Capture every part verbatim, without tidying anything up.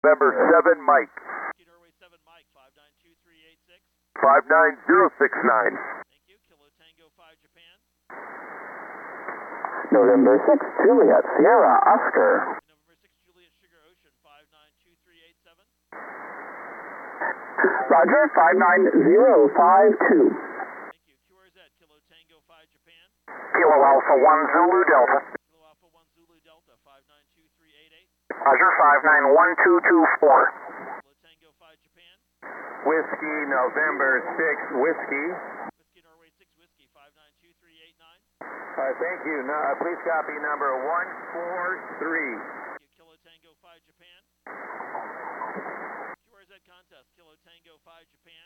November seven, Mike. Norway seven, Mike, five nine two three eight six. five nine zero six nine. Thank you. Kilo Tango five, Japan. November six, Juliet, Sierra, Oscar. November six, Juliet, Sugar Ocean, five nine two three eight seven. Roger, five nine zero five two. Thank you. Q R Z, Kilo Tango five, Japan. Kilo Alpha one Zulu Delta. Kilo Alpha one Zulu Delta, five nine two three eight eight. Roger, five nine one two two four. Kilo Tango five, Japan. Whiskey, November six, Whiskey. Whiskey Norway six, Whiskey, five nine two three eight nine. Uh, thank you. No, uh, please copy number one four three. Thank you. Kilo Tango five, Japan. Q R Z contest, Kilo Tango five, Japan.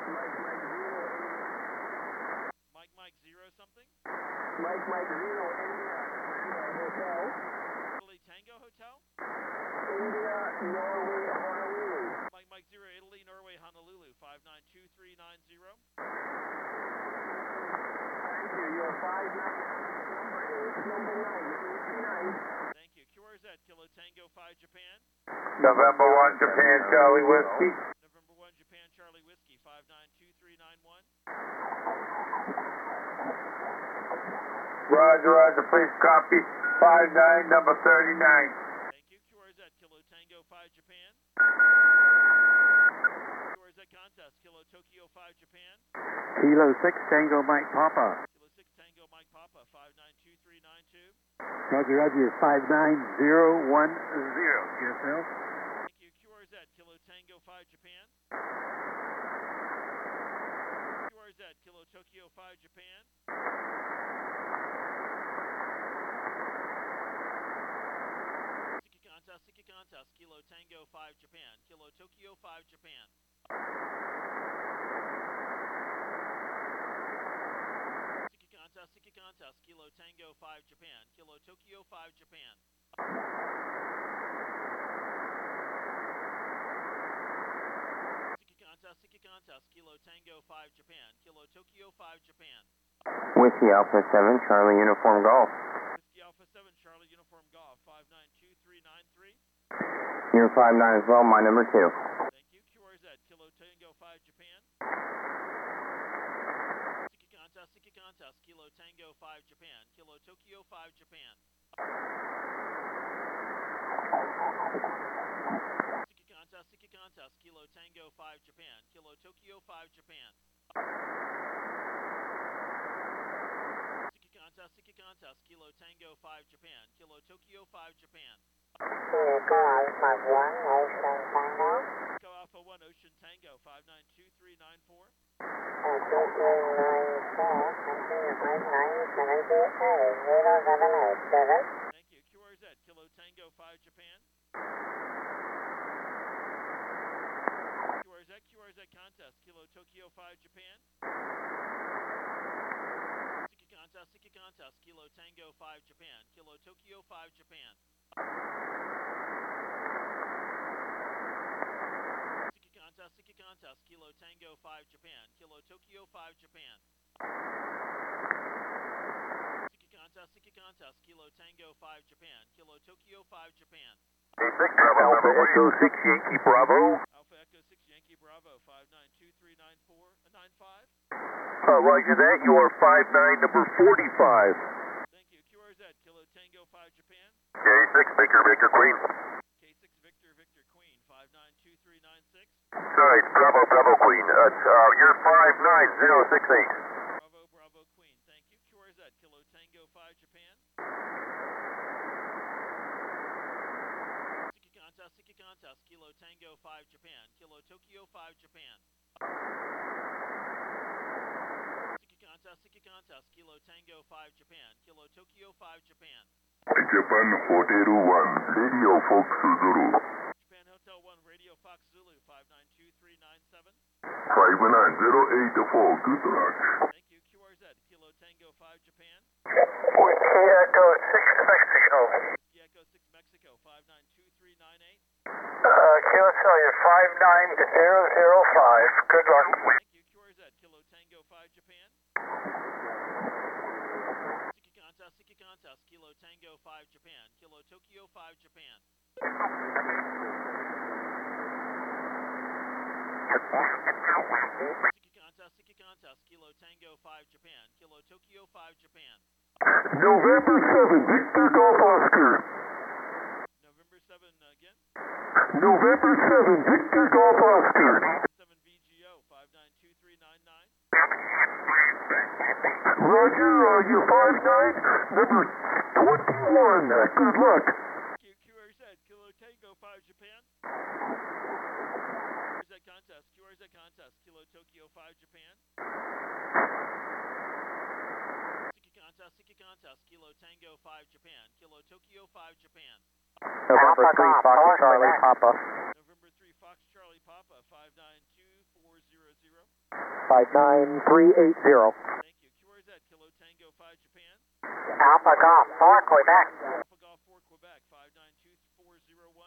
Mike Mike zero something. Mike, Mike, zero, India, Hotel. Italy Tango Hotel. India, Norway, Honolulu. Mike Mike zero, Italy Norway Honolulu, five nine two three nine zero. Thank you. Your five nine, number eight, number nine, eighty-nine. Thank you. Q R Z, Kilo Tango five, Japan. November one, Japan, Charlie Whiskey. November one, Japan Charlie Whiskey, five nine two three nine one. Roger, Roger, please copy five nine, number thirty-nine. Thank you. Q R Z, Kilo Tango five, Japan. Q R Z contest, Kilo Tokyo five, Japan. Kilo six, Tango Mike Papa. Kilo six Tango Mike Papa, five nine two three nine two. Roger, Roger, five nine zero one zero. Yourself? Thank you. Q R Z, Kilo Tango five, Japan. Q R Z, Kilo Tokyo five, Japan. Siki contest, Siki contest, Kilo Tango five, Japan. Kilo Tokyo five, Japan. Siki contest, Siki contest, Kilo Tango five, Japan. Kilo Tokyo five, Japan. Siki contest, Siki contest, Kilo Tango five, Japan. Kilo Tokyo five, Japan. Whiskey Alpha seven, Charlie Uniform Golf. Whiskey Alpha seven, Charlie Uniform Golf, five nine two three nine three. You're five nine as well, my number two. Thank you. Q R Z, Kilo Tango five, Japan. Siki contest, Siki contest, Kilo Tango five, Japan. Kilo Tokyo five, Japan. Siki contest, Siki contest, Kilo Tango five, Japan. Kilo Tokyo five, Japan. Siki contest, Siki contest, Kilo Tango five, Japan. Kilo Tokyo five, Japan. Echo Alpha one, Ocean Tango. Echo Alpha one, Ocean Tango, five nine two three nine four. And two three nine four, continue five nine seven two eight, zero seven eight seven. Thank you. Q R Z, Kilo Tango five, Japan. Q R Z, Q R Z contest, Kilo Tokyo five, Japan. Siki contest, Siki contest, Kilo Tango five, Japan. Kilo Tokyo five, Japan. Siki contest, Siki contest, Kilo Tango five, Japan. Kilo Tokyo five, Japan. Siki contest, Siki contest, Kilo Tango five, Japan. Kilo Tokyo five, Japan. Alpha Echo six, Yankee Bravo. Alpha Echo six Yankee Bravo, five nine two three nine four, nine five. Uh, roger that, you are five nine, number forty-five. Thank you. Q R Z, Kilo Tango five, Japan. K six, Victor, Victor, Queen. K six Victor, Victor Queen, five nine two three nine six. Sorry, it's Bravo, Bravo, Queen. Uh, uh, you're five nine zero six eight. Bravo, Bravo Queen, thank you. Q R Z, Kilo Tango five, Japan. Siki contest, Siki contest, Kilo Tango five, Japan. Kilo Tokyo five, Japan. Siki contest, Siki contest, Kilo Tango five, Japan. Kilo Tokyo five, Japan. Japan Hotel one, Radio Fox Zulu. Japan Hotel one, Radio Fox Zulu, five nine two three nine seven. five nine zero eight four, good luck. Thank you. Q R Z, Kilo Tango five, Japan. Echo six, Mexico. Echo six Mexico, five nine two three nine eight. Uh, Q S L, you're five nine zero zero five. Good luck. Thank you. Q R Z, Kilo Tango five, Japan. Siki contest, Siki contest, Kilo Tango five, Japan. Kilo Tokyo five, Japan. contest, Siki contest, Kilo Tango five Japan, Kilo Tokyo five Japan. November seventh, Victor Golf Oscar. November seventh again. November seventh, Victor Golf Oscar. seven V G O five nine two three nine nine. Roger, uh, you're five nine, number twenty-one. Good luck. Q, Q R Z, Kilo Tango five Japan. Q R Z contest, Q R Z contest, Kilo Tokyo five Japan. Siki contest, Siki contest, Kilo Tango five Japan, Kilo Tokyo five Japan. November three, Fox Charlie Papa. November three, Fox Charlie Papa, five nine two four zero zero. five nine three eight zero. Thank you. Q R Z, Kilo Tango five Japan. Alpha Golf four, Quebec. Alpha Golf four Quebec, five nine two four zero one.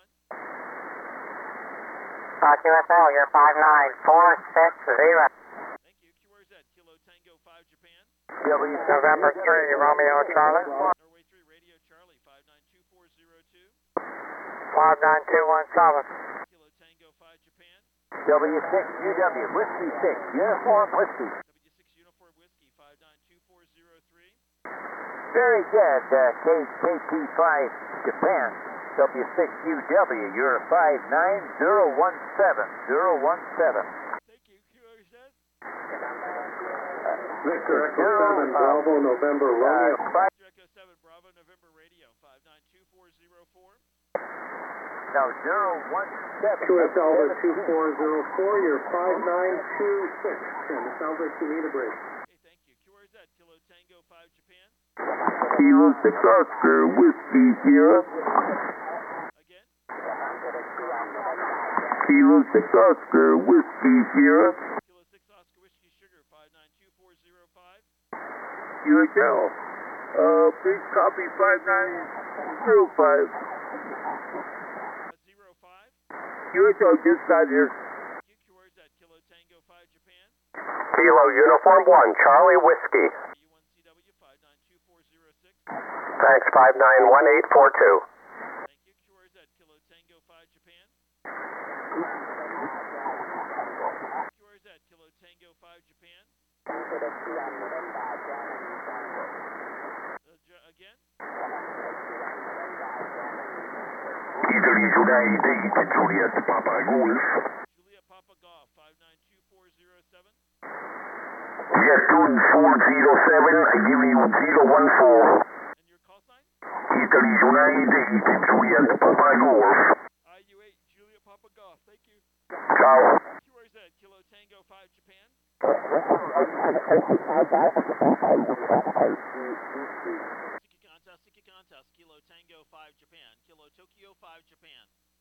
Uh, Q S L, you're five nine four six zero. Thank you. Q R Z, Kilo Tango five Japan. November three, Romeo Charlie. Norway three, Radio Charlie, five nine two four zero two. five nine two one seven. Kilo Tango five Japan. W six U W, Whiskey six, Uniform Whiskey. W six Uniform Whiskey, five nine two four zero three. Very good, uh, K T five Japan. W six U W, you're five nine zero one seven, zero one seven. Thank you. Q R Z. Victor Echo seven, Bravo, November, Romeo. five, Echo seven, Bravo, November Radio, five nine two four zero four. no, zero one seven. Q S L over two four zero four, you're five nine two six. And it sounds like you need a break. Okay, thank you. Q R Z, Kilo Tango five Japan. Kilo six Oscar, Whiskey Sierra. Again. Kilo six Oscar, Whiskey Sierra. Kilo six Oscar Whiskey Sugar, five nine two four zero five. U H L. Uh, please copy five nine zero five. Uh, zero five. U H L just got here. Q Q R Z, Kilo Tango five Japan. Kilo Uniform one, Charlie Whiskey. U one C W, five nine two four zero six. Thanks, five nine one eight four two. Thank you. Q R Z, Kilo Tango five Japan. Q R Z, Kilo Tango five Japan. Uh, J- again. Italy United, Juliet Papa Golf. Juliet Papa Golf, five nine two four zero seven. Jetun four zero seven, I give you zero one four. And your call sign? Italy United, Juliet Papa Golf. I U eight, Juliet Papa Golf, thank you. Ciao. Q R Z, Kilo Tango five Japan. Siki contest, Siki contest, Kilo Tango five Japan, Kilo Tokyo five Japan.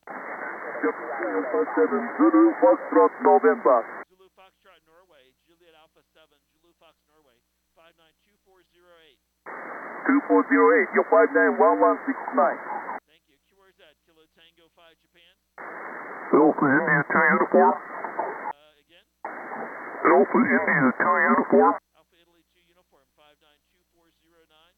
seven, Zulu Foxtrot November. Zulu Foxtrot Norway, Juliet Alpha seven, Zulu Fox Norway, five nine two four zero eight. two four zero eight, your five nine one one six nine. Thank you. Q R Z, Kilo Tango five Japan. Alpha India two uniform. Uh, again. Alpha India two uniform. Alpha Italy two Uniform, five nine two four zero nine.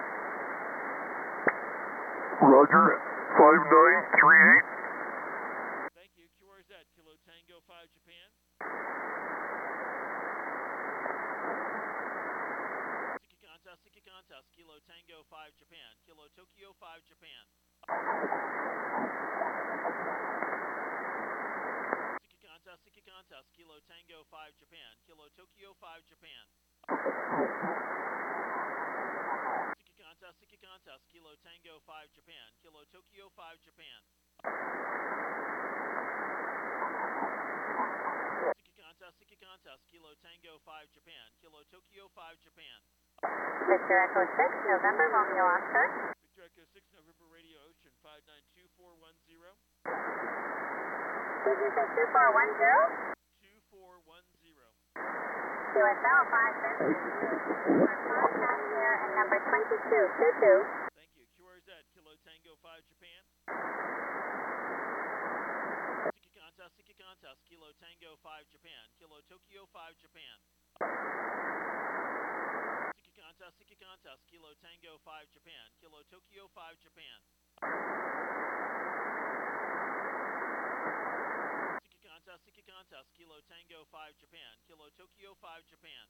Roger, five nine three eight. Thank you. Q R Z, Kilo Tango five Japan. Siki contest, Siki contest, Kilo Tango five Japan, Kilo Tokyo five Japan. Siki contest, Siki contest, Kilo Tango five Japan, Kilo Tokyo five Japan. Siki contest, Siki contest, Kilo Tango five Japan, Kilo Tokyo five Japan. Siki contest, Siki contest, Kilo Tango five Japan, Kilo Tokyo five Japan. Victor Echo six, November, Romeo Oscar. Victor Echo six November Radio Ocean five nine two four one zero. Did you say two four one zero? two four one zero. Q S L five fifty. five nine here and number twenty-two two two. Thank you. Q R Z, Kilo Tango five Japan. Siki contest, Siki contest, Kilo Tango five Japan, Kilo Tokyo five Japan. Siki contest, Siki contest, Kilo Tango five Japan, Kilo Tokyo five Japan. Siki contest, Siki contest, Kilo Kilo Tango five Japan, Kilo Tokyo five Japan.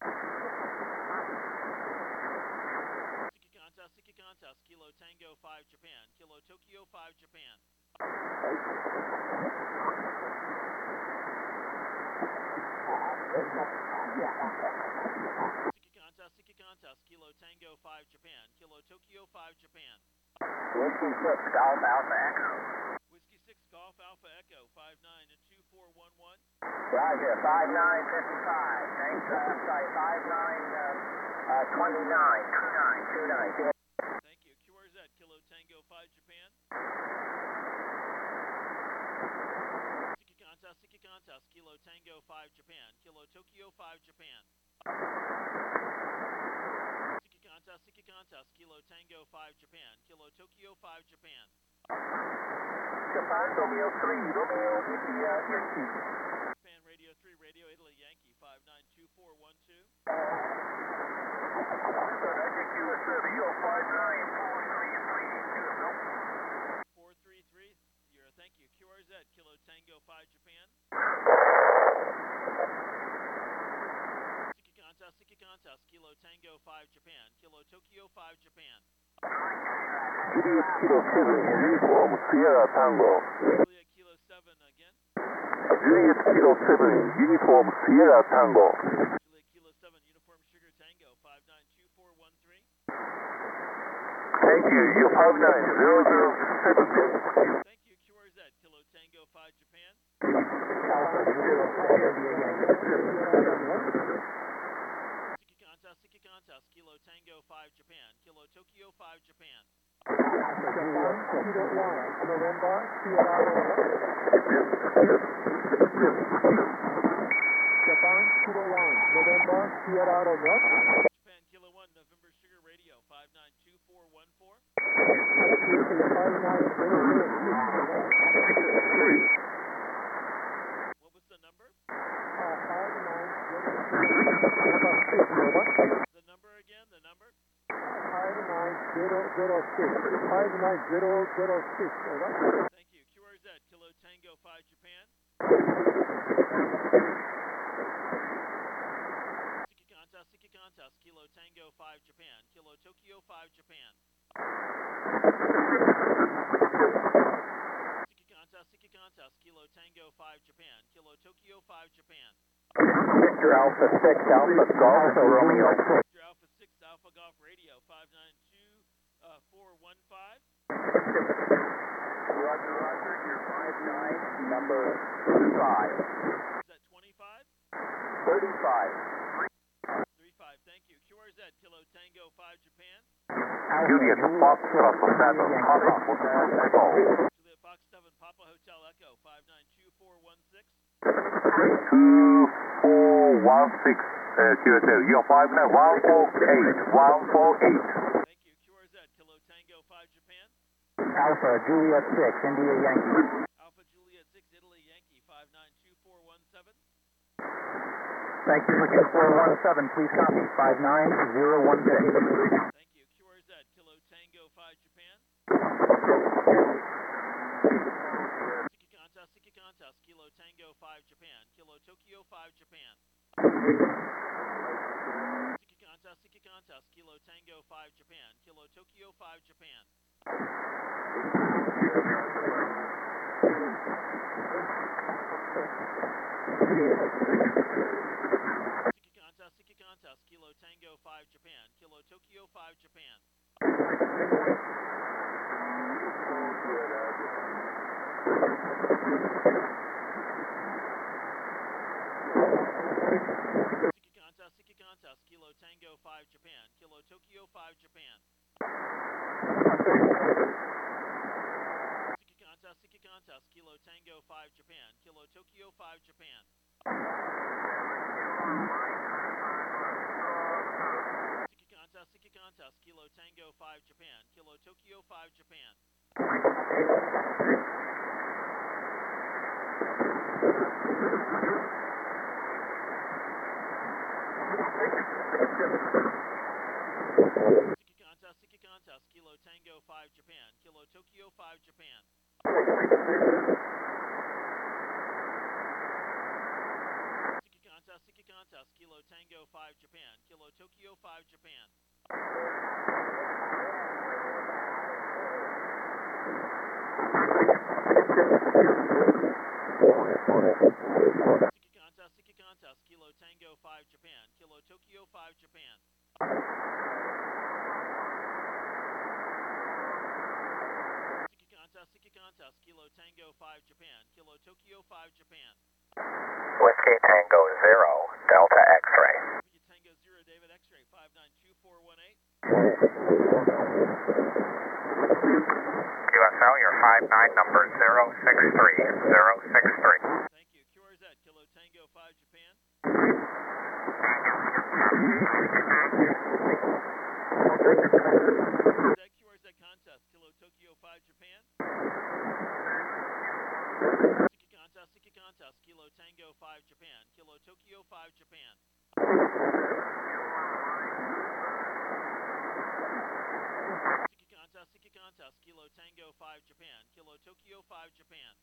Siki contest, Siki contest, Kilo Tango five Japan, Kilo Tokyo five Japan. Siki contest, Siki contest, Kilo Tango five Japan, Kilo Tokyo five Japan. Whiskey six, Golf Alpha Echo. Whiskey six Golf Alpha Echo five nine and two four one one. Roger, five nine fifty-five. Thanks, uh, sorry, five nine, uh, uh, twenty-nine, two nine, two nine. Thank you. Q R Z, Kilo Tango five Japan. Siki contest, Siki contest, Kilo Tango five Japan, Kilo Tokyo five Japan. Siki contest, Siki contest, Kilo Tango five Japan, Kilo Tokyo five Japan. Japan, Romeo three, Romeo India Yankee. Japan Radio three, Radio Italy Yankee five nine two four one two. Magic U S seven, yo, five nine four three three, four three three, you're, thank you. Q R Z, Kilo Tango five Japan. Siki contest, Siki contest, Kilo Tango five Japan, Kilo Tokyo five Japan. Juliet Kilo seven, Uniform Sierra Tango. Juliet Kilo seven again. Juliet Kilo seven, Uniform Sierra Tango. Juliet Kilo seven, Uniform Sugar Tango five nine two four one three. Thank you, you five nine zero zero seven. Thank you. Q R Z, Kilo Tango five Japan. Siki contest, Siki contest, Kilo Tango five Japan, Kilo Tokyo five Japan. Japan, Kilo one, November, Sierra Romeo. Japan Kilo one, November Sugar Radio five nine two four one four. What was the number? The number again, the number? five nine zero zero six. five nine zero zero six, over. Thank you. Q R Z, Kilo Tango five Japan. Siki contest, Siki contest, Kilo Tango five Japan, Kilo Tokyo five Japan. Siki contest, Siki contest, Kilo Tango five Japan, Kilo Tokyo five Japan. Victor Alpha six, Alpha Golf Romeo. Victor Alpha six, Alpha Golf Radio five nine two four one five. Roger, Roger, you're five nine, number thirty-five. Is that twenty-five? thirty-five. thirty-five, thank you. Q R Z, Kilo Tango five Japan. Juliet Foxtrot seven, Papa Hotel Echo. Juliet Fox seven, Papa Hotel Echo five nine two four one six. two four one six, uh, Q S L, you're five nine one four eight, one four eight. Thank you. Q R Z, Kilo Tango five Japan. Alpha Juliet six, India Yankee. Alpha Juliet six, Italy Yankee five nine two four one seven. Thank you for two four one seven. Please copy five nine zero one six. Thank you. Q R Z, Kilo Tango five Japan. Siki contest, Siki contest, Kilo Tango five Japan, Kilo Tokyo five Japan. Siki contest, Siki contest, Kilo Tango five Japan, Kilo Tokyo five Japan. Siki contest, Siki contest, Kilo Tango five Japan, Kilo Tokyo five Japan. Siki contest, Siki contest, Kilo Tango five Japan, Kilo Tokyo five Japan. Siki contest, Siki contest, Kilo Tango five Japan, Kilo Tokyo five Japan. Siki contest, Siki contest, Kilo Tango five Japan, Kilo Tokyo five Japan. Siki contest, Siki contest, Kilo Tango five Japan, Kilo Tokyo five Japan. Kilo Tango five Japan, Kilo Tokyo five Japan. Siki Contest, Siki Contest, Kilo Tango five Japan, Kilo Tokyo five Japan. Siki Contest, Siki Contest, Kilo Tango five Japan, Kilo Tokyo five Japan. Whiskey Tango Zero, Delta X-ray. Whiskey Tango Zero, David X-ray five nine two four one eight. U S L, your five nine number zero six three, zero six three. Thank you. Q R Z, Kilo Tango five Japan. Z Q R Z Contest, Kilo Tokyo five Japan. Siki Contest, Siki Contest, Kilo Tango five Japan, Kilo Tokyo five Japan. Siki Contest, Siki Contest, Kilo Tango five Japan, Kilo Tokyo five Japan.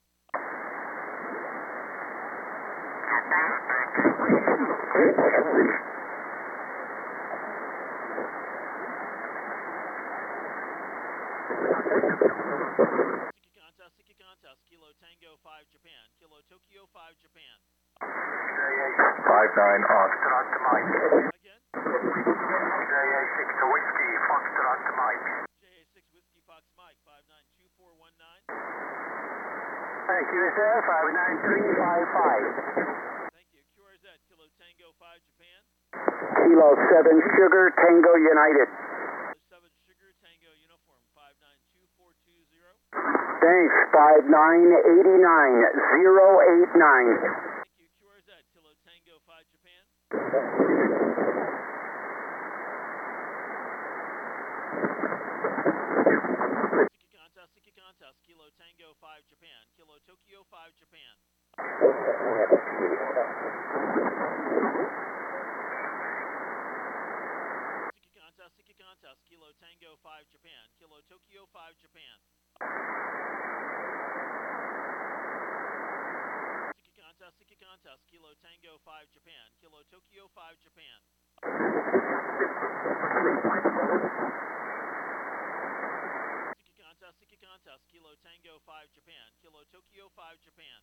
Siki Contest, Siki Contest, Kilo Tango five Japan, Kilo Tokyo five Japan. five nine Foxtrot to Mike. Again, J A six to Whiskey, Foxtrot to Mike. J A six Whiskey Fox Mike five nine two four one nine. Thank you, sir. five nine three five five. Thank you. Q R Z, Kilo Tango five Japan. Kilo seven Sugar Tango United. Kilo seven Sugar Tango Uniform five nine two four two zero. Thanks, five nine eight nine zero eight nine. Thank you. Q R Z, Kilo Tango five Japan. Siki Contest, Siki Contest, Kilo Tango five Japan, Kilo Tokyo five Japan. Siki Contest, Siki Contest, Kilo Tango five Japan, Kilo Tokyo five Japan. Siki Contest, Siki Contest, Kilo Tango five Japan, Kilo Tokyo five Japan. Siki Contest, Siki Contest, Kilo Tango five Japan, Kilo Tokyo five Japan.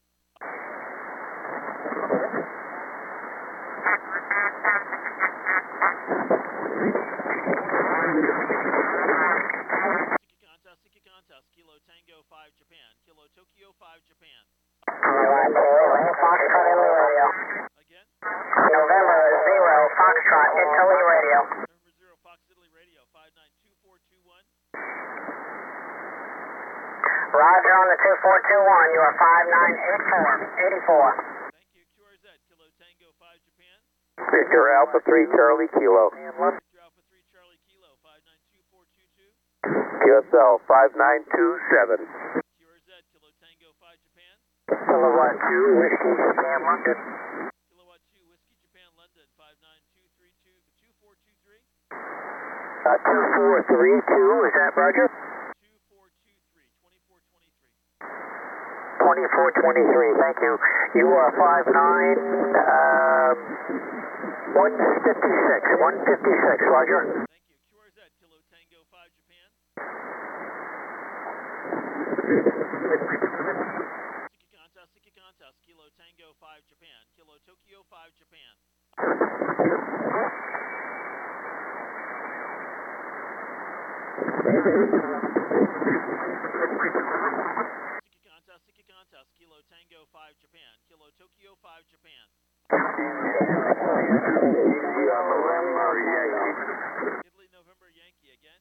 Siki Contest, Siki Contest, Kilo Tango five Japan, Kilo Tokyo five Japan. Foxtrot Italy Radio. Again, November Zero Foxtrot Italy Radio. November Zero Fox Italy Radio five nine two four two one. Roger on the two four two one. You are five nine eight four, eighty-four. Thank you. Q R Z, Kilo Tango five Japan. Victor Alpha three Charlie Kilo. Victor Alpha three Charlie Kilo five nine two four two two. U S L five nine two seven. Q R Z, Kilo Tango five Japan. Kilowatt two Whiskey Japan London. Kilowatt two Whiskey Japan London five nine two three two two four two three. Uh, two four three two, is that Roger? two four two three, twenty-four twenty-three. twenty-four twenty-three, thank you. You are five nine, uh, one fifty-six, one fifty-six, Roger. Thank you. Q R Z, Kilo Tango five Japan. Siki Contest, Siki Contest, Kilo Tango five Japan, Kilo Tokyo five Japan. Siki Contest, Siki Contest, Kilo Tango five Japan, Kilo Tokyo five Japan. Italy November Yankee again.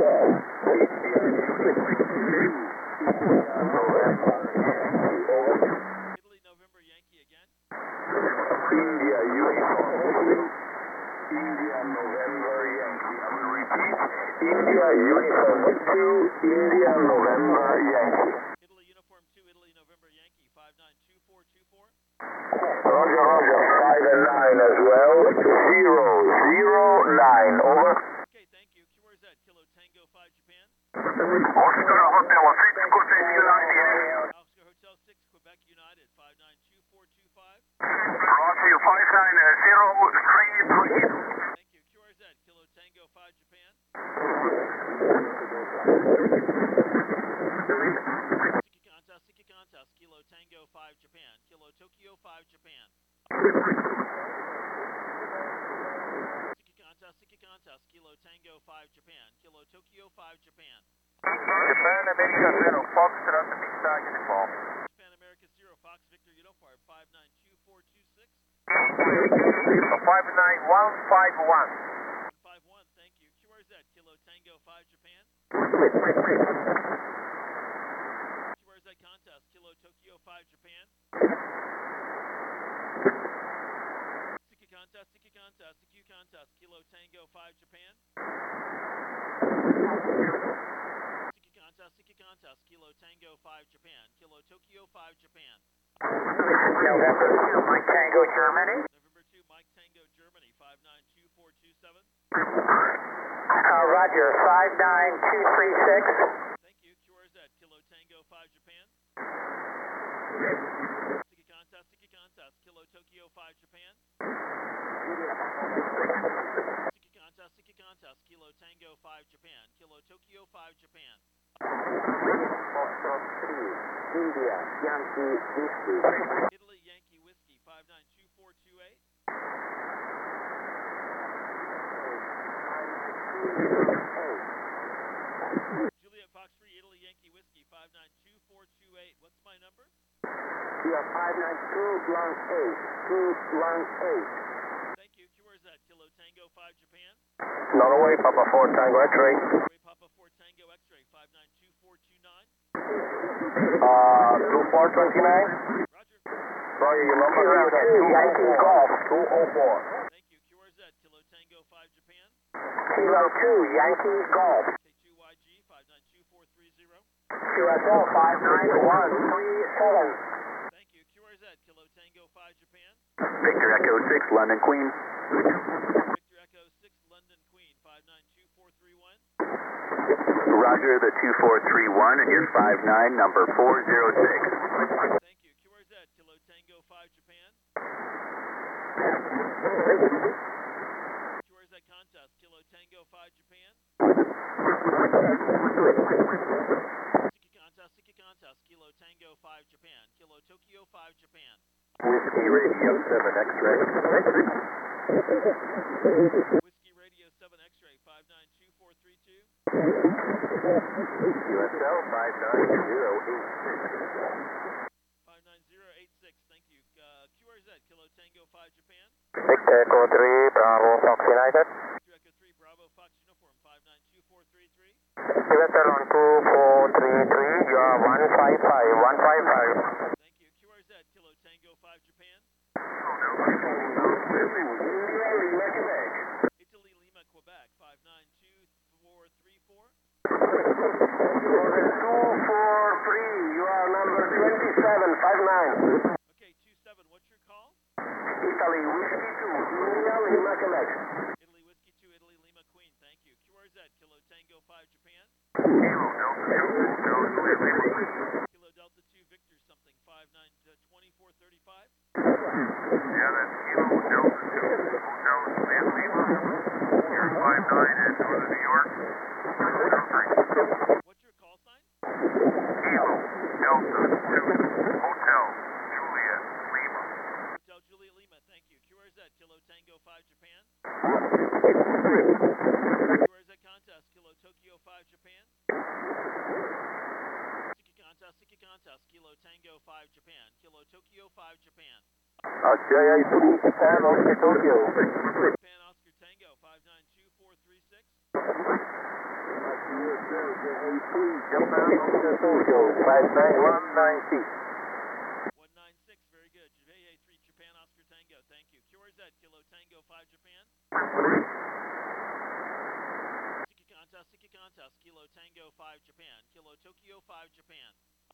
Italy November Yankee again. India Uniform. India November Yankee. I will repeat. India Uniform two, India November Yankee. Italy Uniform two, Italy November Yankee five nine two four two four. Roger, Roger. Five and nine as well. Zero, zero, nine. Over. Okay, thank you. Q R Z, Kilo Tango five Japan. Oscar Hotel six, Quebec United. Oscar Hotel six, Quebec United five nine two four two five. Roger, you five nine zero three three. Thank you. Q R Z, Kilo Tango five Japan. Siki Qantas, Siki Qantas, Kilo Tango five Japan. Kilo Tokyo five Japan. Siki Qantas, Siki Qantas, Kilo Tango five Japan. Kilo Tokyo five Japan. Japan America zero, Foxtrot Vista Uniform. Japan America zero, Fox Victor Uniform five nine two four two six. five nine one five one. five one, thank you. Q R Z, Kilo Tango five Japan. Q R Z Qantas, Kilo Tokyo five Japan. Siki Qantas, Siki Qantas, Siki Qantas, Kilo Tango five Japan. Siki Qantas, Siki Qantas, Kilo Tango five Japan. Kilo Tokyo five Japan. November two, Mike Tango, Germany. November two, Mike Tango, Germany five nine two four two seven. Uh, Roger, five nine two three six. Thank you. Q R Z, Kilo Tango five Japan. Siki Qantas, Siki Qantas, Kilo Tokyo five Japan. Siki Qantas, Siki Qantas, Kilo Tango five Japan. Kilo Tokyo five Japan. Foxtrot three, India, Yankee, Whiskey. Italy Yankee Whiskey five nine two four two eight. Juliet Fox three, Italy Yankee Whiskey five nine two four two eight. What's my number? You have five nine two one eight, two one eight. Thank you. Q R Z, Kilo Tango five Japan. Norway, Papa four Tango X-ray. Norway Papa four Tango X-ray five nine two four two nine. Uh, two four two nine. Roger. Roger, your number is Yankee Golf two oh four. Thank you. Q R Z, Kilo Tango five Japan. Kilo two, Yankee Golf. K two Y G five nine two four three zero. Q S L five nine one three seven. Thank you. Q R Z, Kilo Tango five Japan. Victor Echo six, London Queen. Victor Echo six, London Queen five nine two four three one. Roger, the two four three one and your five nine, number four zero six. Thank you. Q R Z, Kilo Tango five Japan. Q R Z Qantas, Kilo Tango five Japan. Siki Qantas, Siki Qantas, Kilo Tango five Japan. Kilo Tokyo five Japan. Whiskey Radio seven X-ray. Whiskey Radio seven X-ray five nine two four three two. U S L five nine zero eight six. five nine zero eight six, thank you. Uh, Q R Z, Kilo Tango five Japan. Victor Echo three, Bravo, Fox United. Victor Echo three, Bravo, Fox Uniform five nine two four three three. U S L on two four three three, you are one five five, one five five. Thank you. Q R Z, Kilo Tango five Japan. Italy Lima, Quebec five nine two four three four. two four three, you are number twenty-seven, five nine. Okay, two seven, what's your call? Italy, Whiskey two, India, Lima, Quebec. Italy Whiskey two, Italy Lima Queen, thank you. Q R Z, Kilo Tango five Japan. Kilo Delta two, Victor something five nine twenty-four thirty-five. Yeah, that's Kilo Delta two, Hotel San Lima. You're five nine at Northern New York. What's your call sign? Kilo Delta two, Hotel Juliet Lima. Hotel Juliet Lima, thank you. Q R Z, Kilo Tango five Japan. Q R Z Qantas, Kilo Tokyo five Japan. Siki Qantas, Siki Qantas, Kilo Tango five Japan. Kilo Tokyo five Japan. Australia, Japan, Oscar Tokyo. Japan Oscar Tango five nine two four three six. Japan, Oscar Tokyo, five nine one nine six. one nine six, very good. J A three, Japan Oscar Tango, thank you. Q R Z, Kilo Tango five Japan. Siki Qantas, Siki Qantas, Kilo Tango five Japan. Kilo Tokyo five Japan.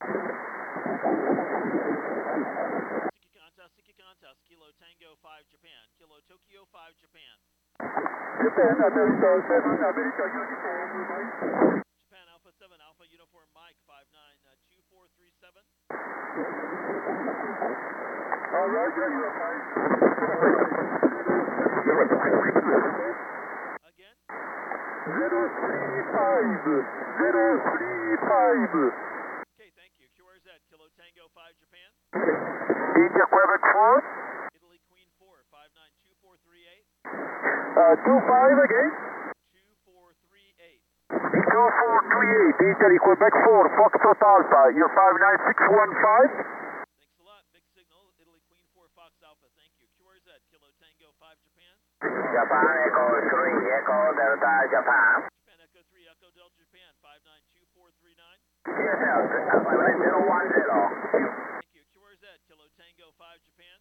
Siki Qantas, Siki Qantas, Kilo Tango five Japan. Kilo Tokyo five Japan. Japan, America seven, America Uniform. Japan Alpha seven, Alpha Uniform Mike five nine two four three seven. Again? zero three five, zero three five. Okay, thank you. Q R Z, Kilo Tango five Japan. India Quebec four. Italy Queen four, five nine two four three eight. Uh, two five again. two four three eight. two four three eight, Italy Quebec four, Foxtrot Alpha, you're five nine six one five. Thanks a lot. Big signal. Italy Queen four, Fox Alpha. Thank you. Q R Z, Kilo Tango five Japan. Japan Echo three, Echo Delta Japan. Japan Echo three, Echo Delta Japan, five nine two four three nine. Yes, Alpha zero one zero. Thank you. Q R Z, Kilo Tango five Japan.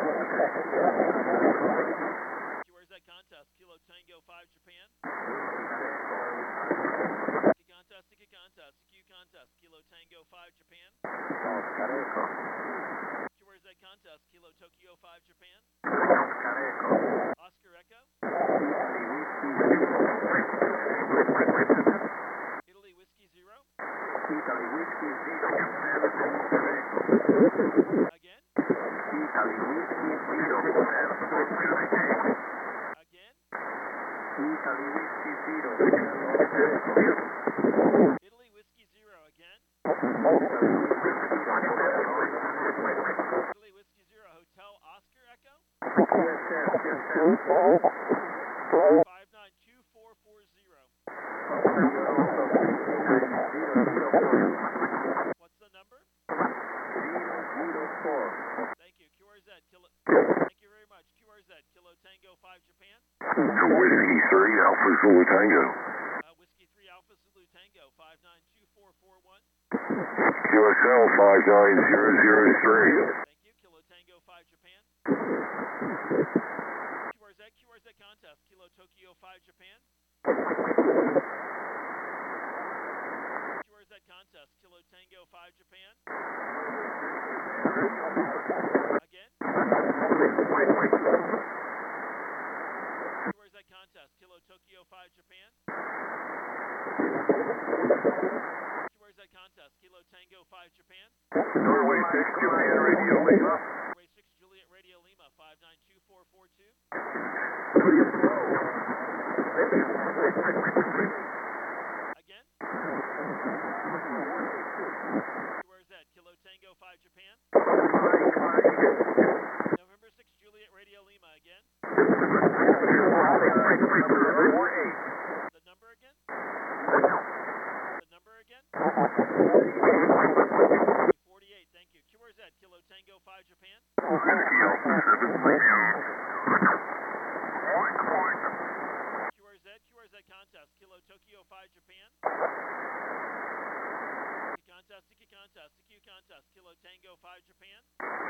Q R Z contest, Kilo Tango five Japan. Sticky contest, sticky contest, Q contest, Kilo Tango five Japan. Q R Z contest, Kilo Tokyo five Japan. Oscar Echo. Italy Whiskey Zero. Again. Again. Italy Whiskey Zero again. Italy Whiskey Zero Hotel Oscar Echo. Five nine two four four zero. What's the number? Thank you. Q R Z Kilo. Thank you very much. Q R Z Kilo Tango five Japan. Whiskey three, Alpha Zulu Tango. Uh, Whiskey three Alpha Zulu Tango five nine two four four one. Q S L five nine zero zero three. Thank you. Kilo Tango five Japan. Q R Z Q R Z contest Kilo Tokyo five Japan. Q R Z contest Kilo Tango five Japan. Again. Q R Z contest Kilo Tokyo five Japan. Q R Z contest Kilo Tango five Japan. Norway six, Japan Radio Lima. Norway six Juliet Radio Lima five nine two four four two. Again. Q R Z Kilo Tango five Japan. November six Juliet Radio Lima again. The number again? The number again? forty-eight, thank you. Q R Z Kilo Tango five Japan. Q R Z, Q R Z contest, Kilo Tokyo five Japan. Sticky contest, sticky contest, sticky contest, Kilo Tango five Japan.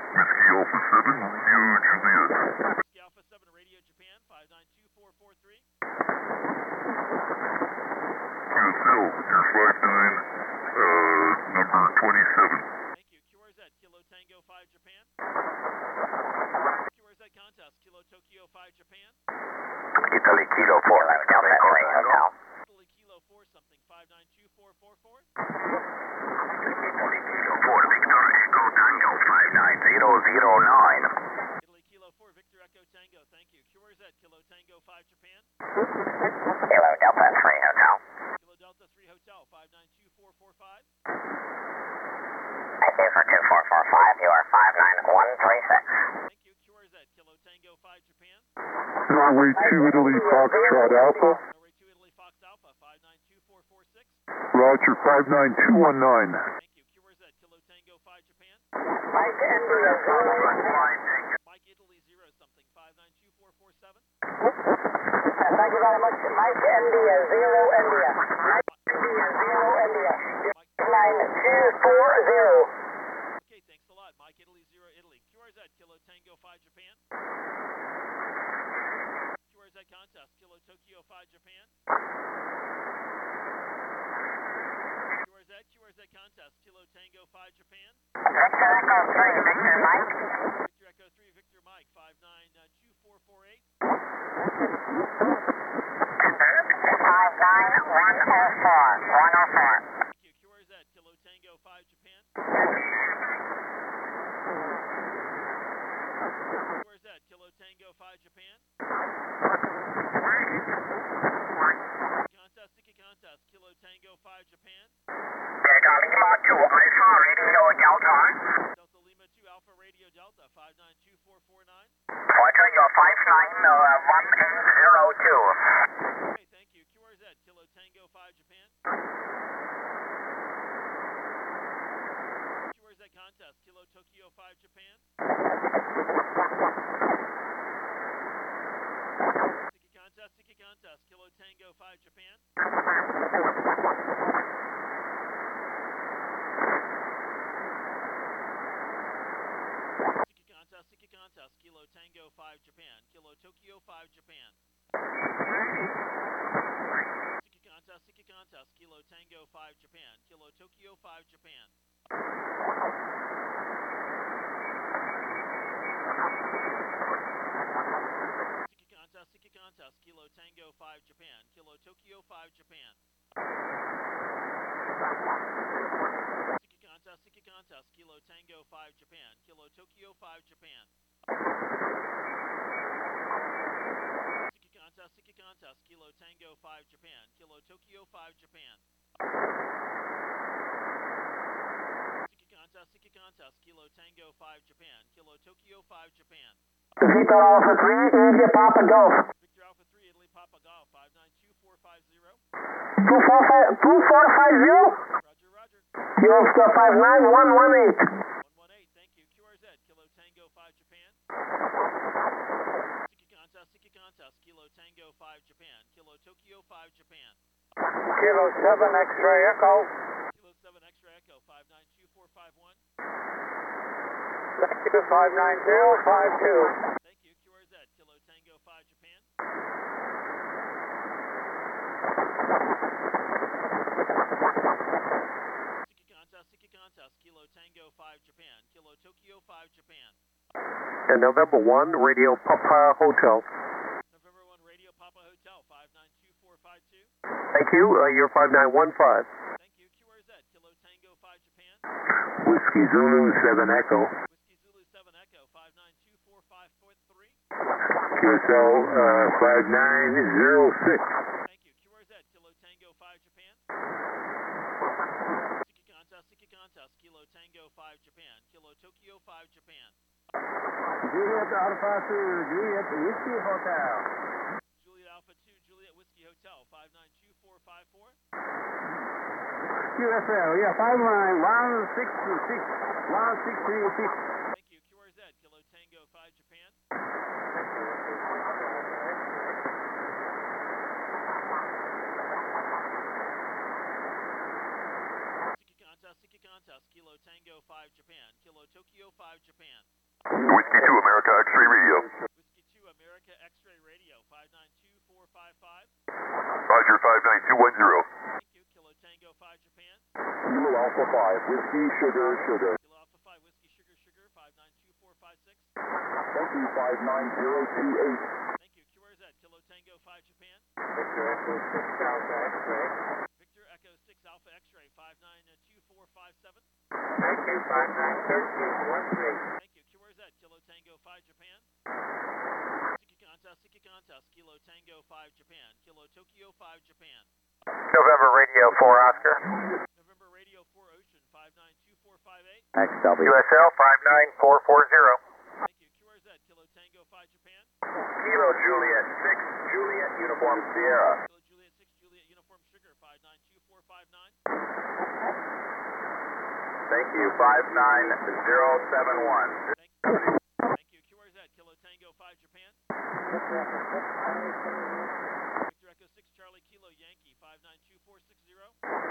Whiskey Alpha seven, Radio Japan, five nine two four four three. Q S L, you're five nine, uh, number twenty-seven. Thank you. Q R Z, Kilo Tango five Japan. Q R Z contest, Kilo Tokyo five Japan. Italy Kilo four, I'm Delta Korea Hotel. Italy Kilo four something, five nine two four four four. Italy Kilo four, Victor Echo Tango five nine zero zero nine. Italy Kilo four, Victor Echo Tango, thank you. Q R Z, Kilo Tango five Japan. Kilo Delta three Hotel. Kilo Delta three Hotel, five nine two four four five. I say for two four four five, you are five nine one three six. Thank you. Q R Z, Kilo Tango five Japan. Norway two, Italy Foxtrot Alpha. Norway two Italy Fox Alpha, five nine two four four six. Roger, five nine two one nine. Thank you. Q R Z, Kilo Tango five Japan. Mike India zero one five. Mike Italy zero something, five nine two four four seven. Thank you very much. Mike India zero India. Mike India zero India. Mike, nine two four zero. okay, thanks a lot. Mike Italy zero Italy. Q R Z, Kilo Tango five Japan. Q R Z contest, Kilo Tokyo five Japan. Q R Z, Q R Z contest, Kilo Tango five Japan. Victor Echo three, Victor Mike. Victor Echo three, Victor Mike, five nine two four four eight. five nine one oh four. one oh four. Thank you. Q R Z, Kilo Tango five Japan. Where's that? Kilo Tango five Japan. Contest, Sticky contest. Kilo Tango five Japan. Delta Lima two Alpha Radio Delta. Delta Lima two Alpha Radio Delta five nine two four four nine. Roger, you're five nine one eight zero two. Okay, thank you. Q R Z, Kilo Tango five Japan. Q R Z contest, Kilo Tokyo five Japan. Sticky contest, Sticky contest, Kilo Tango five Japan. Sticky contest, Sticky contest, Kilo Tango five Japan. Kilo Tokyo five Japan. Sticky contest, Sticky contest, Kilo Tango five Japan. Kilo Tokyo five Japan. Sticky contest, Sticky contest, Kilo Tango five Japan. Kilo Tokyo five Japan. Sticky contest, Sticky contest, Kilo Tango five Japan. Kilo Tokyo five Japan. Sticky contest, Sticky contest, Kilo Tango five Japan. Kilo Tokyo five Japan. Sticky contest, Sticky contest, Kilo Tango five Japan. Kilo Tokyo five Japan. Victor Alpha three, India Papa Golf. Victor Alpha three, Italy Papa Golf five nine two four five zero. two four five, two four five zero? Roger, Roger. Kilo five nine one one eight. one one eight, thank you. Q R Z, Kilo Tango five Japan. Sticky contest, Sticky contest, Kilo Tango five Japan. Kilo Tokyo five Japan. Kilo seven X-ray Echo. Kilo seven X-ray Echo five nine two four five one. Thank you, five nine zero five two. Thank you. Q R Z, Kilo Tango five Japan. Sticky contest, Sticky contest, Kilo Tango five Japan. Kilo Tokyo five Japan. And November one, Radio Papa Hotel. November one Radio Papa Hotel five nine two four five two. Thank you. Uh, you're five nine one five. Thank you. Q R Z, Kilo Tango five Japan. Whiskey Zulu seven Echo. Whiskey Zulu seven Echo five nine two four five four three. Q S L uh, five nine zero six. Thank you. Q R Z, Kilo Tango five Japan. Sticky contest, Sticky contest, Kilo Tango five Japan. Kilo Tokyo five Japan. Juliet Alpha two, Juliet Whiskey Hotel. Juliet Alpha two, Juliet Whiskey Hotel five nine two four five four. Q S L, yeah, five nine one six six, one six three six. Thank you. Q R Z, Kilo Tango five Japan. Sticky contest, Sticky contest, Kilo Tango five Japan. Kilo Tokyo five Japan. Whiskey two America X-ray radio. Whiskey two America X-ray Radio five nine two four five five. Roger, five nine two one zero. Thank you. Kilo Tango five Japan. Kilo Alpha five, Whiskey Sugar Sugar. Kilo Alpha five Whiskey Sugar Sugar five nine two four five six. Thank you, five nine zero two eight. Thank you. Q R Z, Kilo Tango five Japan. Victor Echo six Alpha X-ray. Victor Echo six Alpha X-ray five nine two four five seven. Thank you, five nine thirteen one three. Thank you. Q R Z, Kilo Tango five Japan. Sticky contest, Sticky contest, Kilo Tango five Japan. Kilo Tokyo five Japan. November Radio four Oscar. November Radio four Ocean five nine two four five eight. X W. U S L five nine four four zero. Thank you. Q R Z, Kilo Tango five Japan. Kilo Juliet six, Juliet Uniform Sierra. Kilo Juliet six Juliet Uniform Sugar five nine two four five nine. Thank you, five nine zero seven one. Thank you. Thank you. Q R Z, Kilo Tango five Japan. Victor Echo six Charlie Kilo Yankee five nine two four six zero.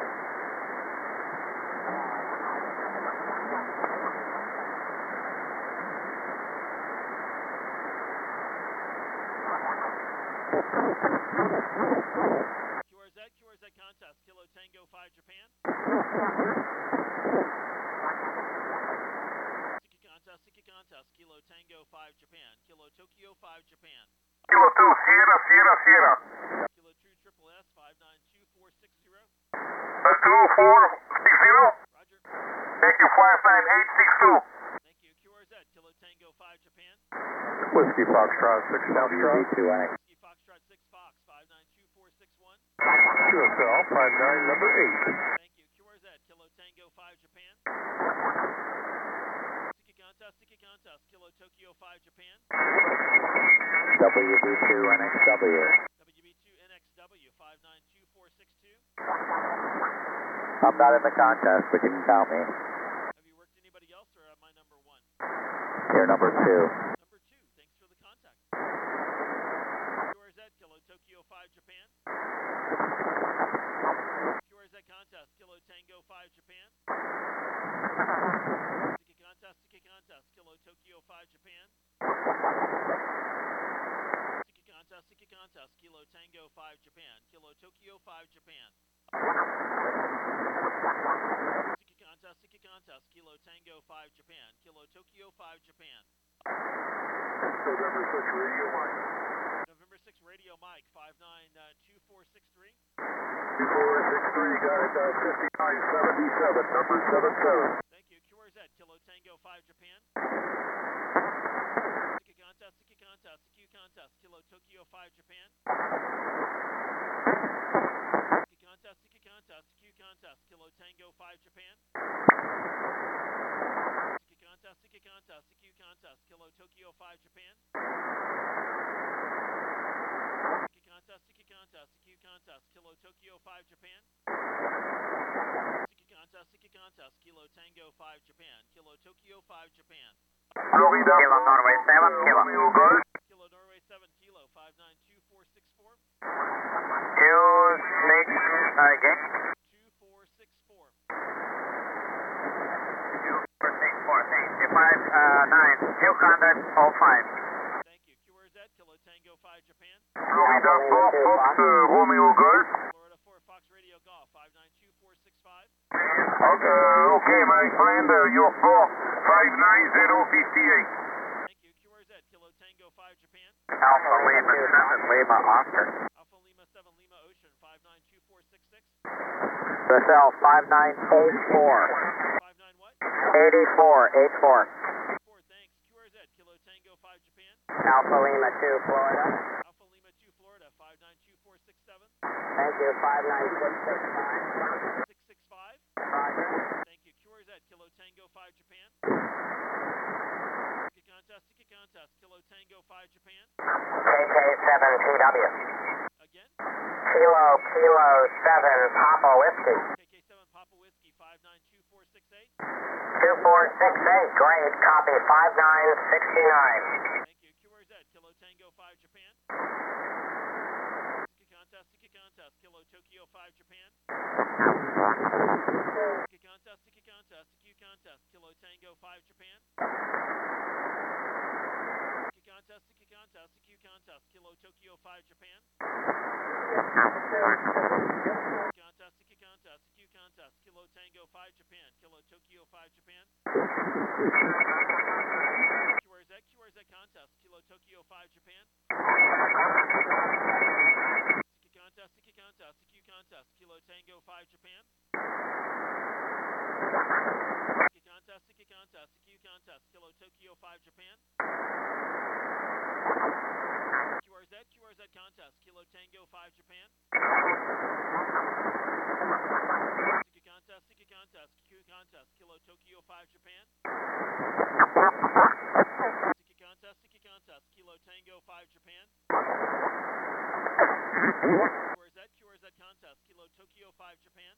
Q R Z, Q R Z contest, Kilo Tango five Japan. Sticky contest, Sticky contest, Kilo Tango five Japan. Kilo Tokyo five Japan. Kilo two Sierra Sierra Sierra. Kilo two Triple S five nine two four six zero. Uh, two four six zero. Roger. Thank you, five nine eight six two. Thank you. Q R Z, Kilo Tango five Japan. Whiskey Foxtrot six Foxtrot. two N X. Whiskey Foxtrot six Fox, five nine two four six one. Q S L five nine number eight. Thank you. Q R Z, Kilo Tango five Japan. Siki Contest, Siki Contest, Kilo Tokyo five Japan. W B two N X W. W B two N X W, five nine two four six two. I'm not in the contest, but you can count me. Have you worked anybody else, or am I number one? You're number two. Number two, thanks for the contact. Q R Z, Kilo Tokyo five Japan. Q R Z Contest, Kilo Tango five Japan. Siki Contest, Siki Contest, Kilo Tokyo five Japan. Siki Contest, Siki Contest, Kilo Tango five Japan. Kilo Tokyo five Japan. Siki Contest, Siki Contest, Kilo Tango five Japan. Kilo Tokyo five Japan. November six radio Mike. November six Radio Mike, five nine two four six three. two four six three, got it, uh, fifty-nine seventy-seven, number seven seven. Thank you. Q R Z, Kilo Tango five Japan. Siki Contest, Siki Contest, Q Contest, Kilo Tokyo five Japan. Siki Contest, Siki Contest, Q Contest, Kilo Tango five Japan. Siki Contest, Siki Contest, Q Contest, Kilo Tokyo five Japan. Siki Contest, Siki Contest, Q Contest, Kilo Tokyo five Japan. Siki Contest, Siki Contest, Kilo Tango five Japan. Kilo Tokyo five Japan. Florida. Kilo Norway seven, Kilo. Romeo Golf. Kilo Norway seven Kilo, five nine two four six four. Two six, again. two four six four. Two four six four, thanks. Five uh, nine, two hundred oh five. Thank you. Q R Z, Kilo Tango five Japan. Florida four Fox uh, Romeo Golf. Florida four Fox Radio Golf, five nine two four six five. Okay, okay, my friend, uh, you're four five nine zero fifty-eight. Thank you. Q R Z, Kilo Tango five Japan. Alpha Lima seven, Lima Oscar. Alpha Lima seven Lima Ocean, five nine two four six six. Brazil five nine eight four. five nine what? eighty-four, eighty-four. four, thanks. Q R Z, Kilo Tango five Japan. Alpha Lima two, Florida. Alpha Lima two Florida, five nine two four six seven. Thank you, five nine six six five. six six five. Roger. Thank you. Q R Z, Kilo Tango five Japan. Siki Contest, Siki Contest, Kilo Tango five Japan. K K seven T W. Again. Kilo, Kilo seven, Papa Whiskey. K K seven Papa Whiskey, five nine two four six eight. two four six eight, great, copy, five nine six nine. Thank you. Q R Z, Kilo Tango five Japan. Siki Contest, Siki Contest, Kilo Tokyo five Japan. Siki Contest, Siki Contest, Q Contest, Kilo Tango five Japan. Siki Contest, Siki Contest, Q Contest, Kilo Tokyo five Japan. Siki Contest, Siki Contest, Q Contest, Kilo Tango five Japan, Kilo Tokyo five Japan. Q R Z, Q R Z Contest, Kilo Tokyo five Japan. Siki Contest, Siki Contest, Q Contest, Kilo Tango five Japan. Siki Contest, Siki Contest, Q Contest, Kilo Tokyo five Japan. Q R Z, Q R Z Contest, Kilo Tango five Japan. Siki Contest, Siki Contest, Q Contest, Kilo Tokyo five Japan. Siki Contest, Siki Contest, Kilo Tango five Japan. Q R Z, Q R Z Contest, Kilo Tokyo five Japan.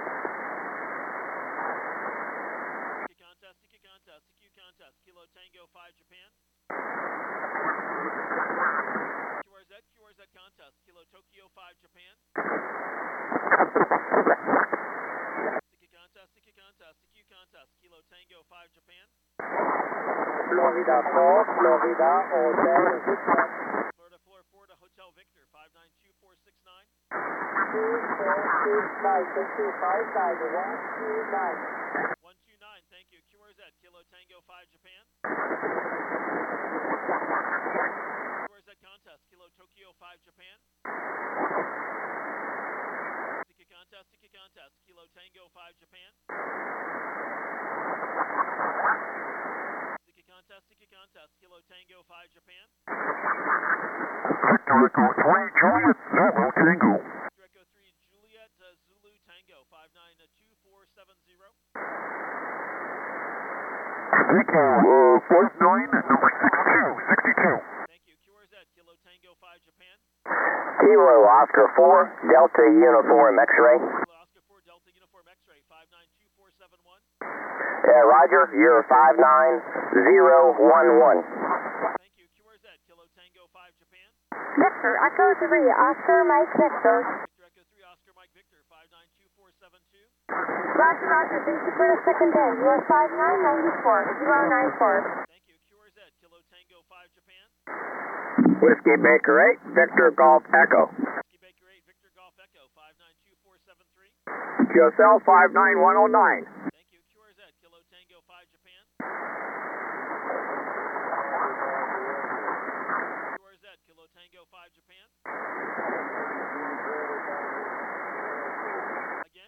Siki Contest, Siki Contest, Q Contest, Kilo Tango five Japan. Q R Z, Q R Z Contest, Kilo Tokyo five Japan. Siki Contest, Siki Contest, Q Contest, Kilo Tango five Japan. Florida four, Florida Hotel Victor. Florida four, Florida Hotel Victor, five nine two four six nine. two four six five, fifty-five, one two nine. one two nine, thank you. Q R Z, Kilo Tango five Japan. Q R Z Contest, Kilo Tokyo five Japan. Siki Contest, Siki Contest, Kilo Tango five Japan. Siki Contest, Siki Contest, Kilo Tango five Japan. Victor Echo three Juliet Zulu Tango. Victor Echo three Juliet uh, Zulu Tango five nine two four seven zero. Echo uh, five nine number sixty-two, sixty-two. Thank you. Q R Z Kilo Tango five Japan. Kilo Oscar four, Delta Uniform X-ray. Kilo Oscar four Delta Uniform X-ray five nine two four seven one. Uh, Roger, you're five nine zero one one. Thank you. Q R Z Kilo Tango five Japan. Victor, Echo three, Oscar Mike Victor. Victor Echo three Oscar Mike Victor five nine two four seven two. Roger, Roger, thank you for the second day. You are five nine nine four, zero nine four. Thank you. Q R Z Kilo Tango five Japan. Whiskey Baker eight, Victor Golf Echo. Whiskey Baker eight Victor Golf Echo five nine two four seven three. Q S L five nine one oh nine. Thank you. Q R Z Kilo Tango five Japan. Q R Z Kilo Tango five Japan. Again.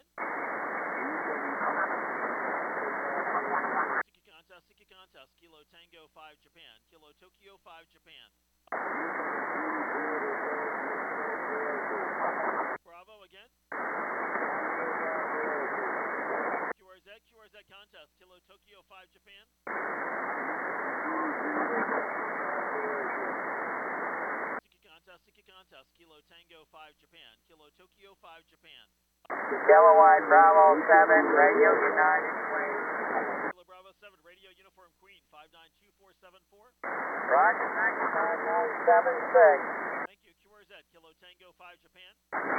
Siki Contest, Siki Contest, Kilo Tango five Japan. Kilo Tokyo five Japan. Bravo again. Q R Z, Q R Z Contest, Kilo Tokyo five Japan. Siki Contest, Siki Contest, Kilo Tango five Japan. Kilo Tokyo five Japan. Kilowatt Bravo seven, Radio United Queen. Kilo Bravo seven, Radio Uniform Queen five nine two four seven four. Roger, thank you, five nine seven six. Thank you. Q R Z, Kilo Tango five Japan.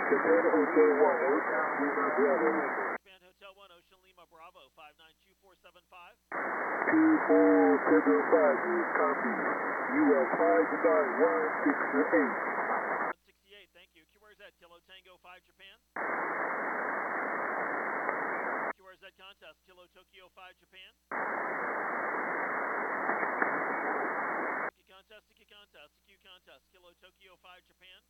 Japan Hotel one, Ocean Lima Bravo five nine two four seven five. two four seven five, copy. U S five nine one six eight. one sixty-eight, thank you. Q R Z, Kilo Tango five Japan. Q R Z Contest, Kilo Tokyo five Japan. Siki Contest, Siki Contest, Siki Contest, Kilo Tokyo five Japan.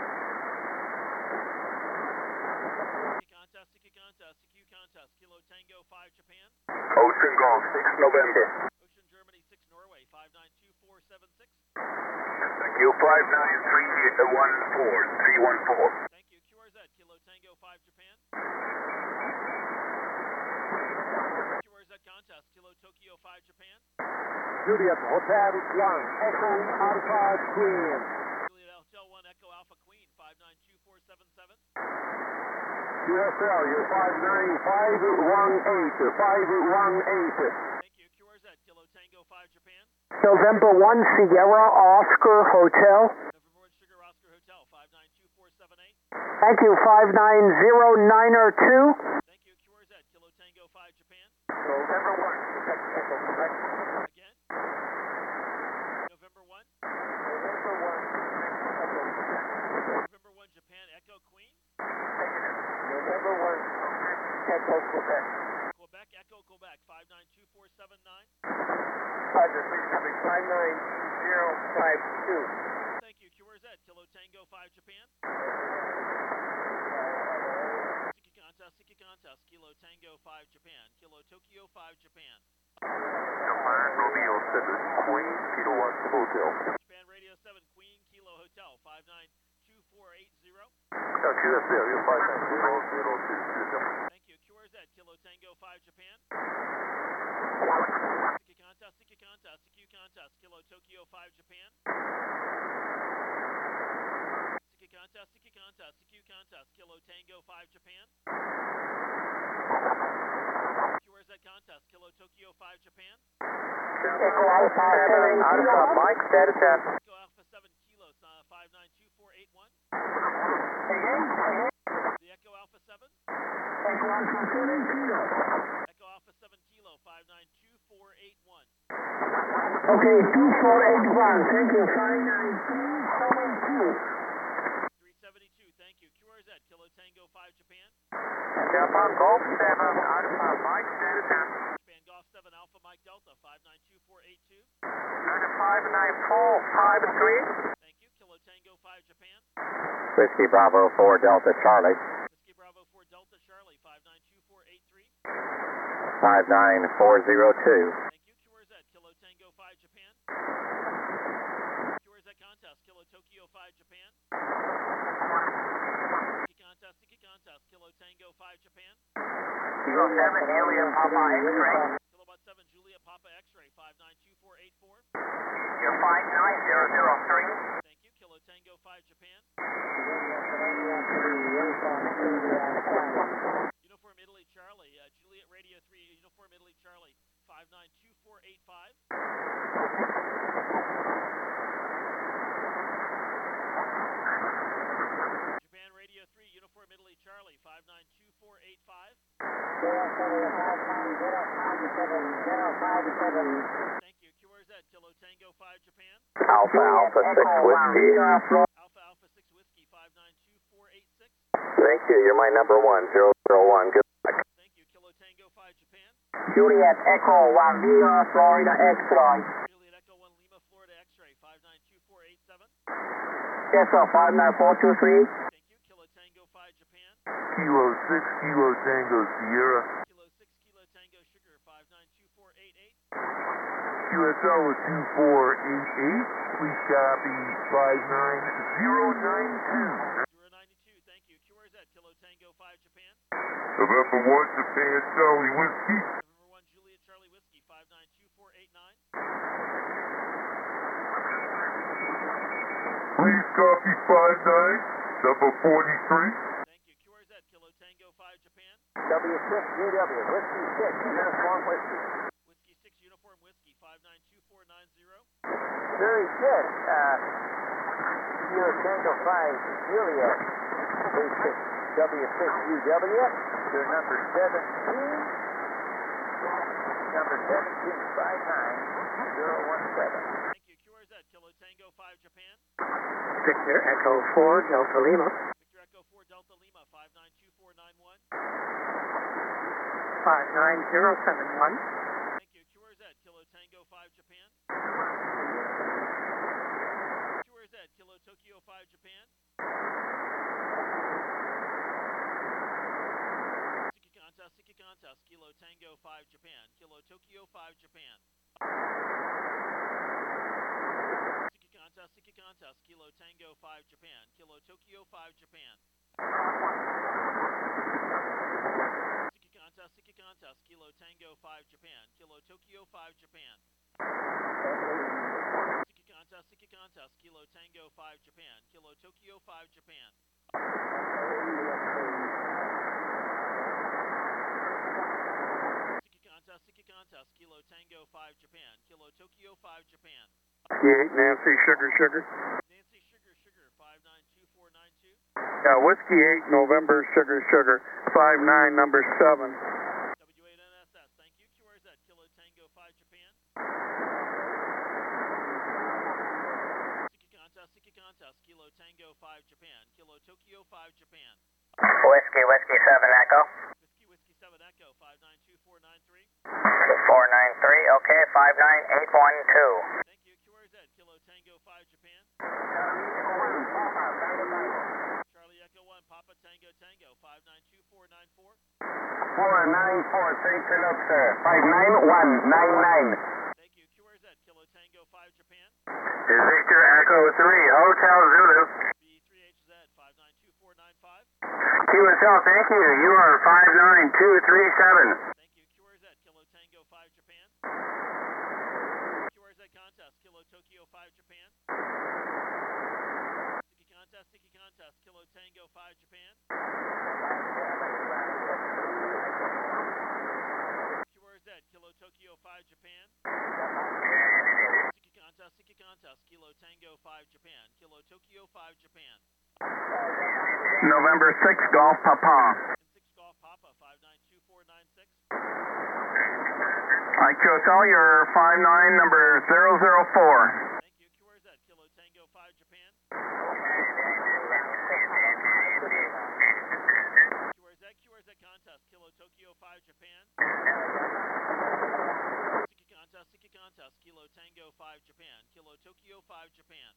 Siki Contest, Siki Contest, Siki Contest, Kilo Tango five Japan. Ocean Golf six November. Ocean Germany six Norway five nine two four seven six. Thank you, five nine three one four, three one four. Thank you. Q R Z, Kilo Tango five Japan. Q R Z Contest, Kilo Tokyo five Japan. Juliet Hotel one, Echo Alpha Queen. Juliet Hotel one Echo Alpha Queen five nine two four seven seven. Q S L, you're five nine five one eight, five one eight. Thank you. Q R Z, Kilo Tango five Japan. November one Sierra Oscar Hotel. November one Sugar Oscar Hotel five nine two four seven eight. Thank you, five nine zero nine two. Thank you. Q R Z, Kilo Tango five Japan. November one. Again. November one. November one. November one Japan Echo Queen. November one. Echo Quebec. Quebec Echo Quebec five nine two four seven nine. Roger, please coming five nine zero five two. Thank you. Q R Z, Kilo Tango five Japan. Siki Contest, Siki Contest, Kilo Tango five Japan. Kilo Tokyo five Japan. Japan Romeo seven, Queen Kilo Oscar Hotel. Japan Radio seven Queen Kilo Hotel five nine two four eight zero. Q S L, you're five nine zero zero two. Thank you. Q R Z, Kilo Tango five Japan. Siki Contest, Siki Contest, Siki Contest, Kilo Tokyo five Japan. Siki Contest, Siki Contest, Siki Contest, Kilo Tango five Japan. Q R Z Contest, Kilo Tokyo five Japan. Echo Alpha seven, Alpha Mike, status at. Echo Alpha seven Kilo uh, five nine two four eight one. The Echo Alpha seven. Echo Alpha seven Kilo. Echo Alpha seven Kilo five nine two four eight one. Okay, two four eight one, thank you, five nine three seven two. three seventy-two, thank you. Q R Z, Kilo Tango five Japan. Japan Golf seven, Alpha Mike, status at. Japan Golf seven Alpha Mike Delta five nine two four eight two. Roger, five nine four five three. Thank you. Kilo Tango five Japan. Whiskey Bravo four Delta Charlie. Whiskey Bravo four Delta Charlie five nine two four eight three. five nine four zero two. Thank you. Q R Z, Kilo Tango five Japan. Kilo seven, Juliet Papa X-ray. Kilowatt seven, Juliet Papa X-ray, five nine two four eight four. You're five nine zero zero three. Thank you. Kilo Tango five, Japan. Uniform Italy Charlie, uh, Juliet Radio three, Uniform Italy Charlie, five nine two four eight five. Japan Radio three, Uniform Italy Charlie, five nine two four eight five. Thank you. Q R Z, Kilo Tango five, Japan. Alpha Alpha six Whiskey. Alpha Alpha six Whiskey, five nine two four eight six. Thank you. You're my number one, zero zero one. Good luck. Thank you. Kilo Tango five, Japan. Juliet Echo one, Lima, Florida X-ray. Juliet Echo one, Lima, Florida X-ray, five nine two four eight seven. Yes, sir, five nine four two three. Thank you. Kilo Tango five, Japan. Kilo six Kilo Tango Sierra. Kilo six, Kilo Tango Sugar, five nine two four eight eight. Q S L two four eight eight. Please copy five nine zero nine two. zero nine two, thank you. Q R Z, Kilo Tango five, Japan. November one, Japan, Charlie Whiskey. November one, Juliet Charlie Whiskey, five nine two four eight nine. Please copy five nine, number forty-three. Thank you. Q R Z, Kilo Tango five, Japan. W six U W, Whiskey six, Uniform Whiskey. Whiskey six, Uniform Whiskey, five nine two four nine zero. Very good. Uh, Kilo Tango five, Juliet, W six U W, to number seventeen, number seventeen, five nine zero one seven. Thank you. Q R Z, Kilo Tango five, Japan. Victor Echo four, Delta Lima. Victor Echo four, Delta Lima, five nine two four nine one. five nine zero seven one. Thank you. Q R Z, Kilo Tango five, Japan. Q R Z, Kilo Tokyo five, Japan. Siki Contest, Siki Contest, Kilo Tango five, Japan. Kilo Tokyo five, Japan. Siki Contest, Siki Contest, Kilo Tango five, Japan. Kilo Tokyo five, Japan. Siki Contest, Siki Contest, Kilo Tango five, Japan. Kilo Tokyo five, Japan. Siki Contest, Siki Contest, Kilo Tango five, Japan. Kilo Tokyo five, Japan. Siki Contest, Siki Contest, Kilo Tango five, Japan. Kilo Tokyo five, Japan. eight, Nancy Sugar Sugar. Nancy Sugar Sugar, five nine two four nine two. Yeah, Whiskey eight, November Sugar Sugar, five nine, number seven. W eight N S S, thank you. Q R Z, Kilo Tango five, Japan. Siki Contest, Siki Contest, Kilo Tango five, Japan. Kilo Tokyo five, Japan. Whiskey, Whiskey seven, Echo. Whiskey, Whiskey seven, Echo, five nine two four nine three. four nine three, okay, five nine eight one two. Thank you. Q R Z, Kilo Tango five, Japan. Charlie Echo one, Papa Tango Tango, five nine two four nine four. four nine four, take a look, sir. five nine one nine nine. Thank you. Q R Z, Kilo Tango five, Japan. Victor Echo three, Hotel Zulu. B three H Z, five nine two four nine five. Q S L, thank you. You are five nine two three seven. Thank you. Q R Z, Kilo Tango five, Japan. Q R Z Contest, Kilo Tokyo five, Japan. Siki Contest, Siki Contest, Kilo Tango five, Japan. Q R Z, Kilo Tokyo five, Japan. Siki Contest, Siki Contest, Kilo Tango five, Japan. Kilo Tokyo five, Japan. November six, Golf Papa. And six Golf Papa, five nine two four nine six. I Q S L, your five nine, number zero zero four. Thank you. Q R Z, Kilo Tango five, Japan. Q R Z, Q R Z Contest, Kilo Tokyo five, Japan. Siki Contest, Siki Contest, Kilo Tango five, Japan. Kilo Tokyo five, Japan.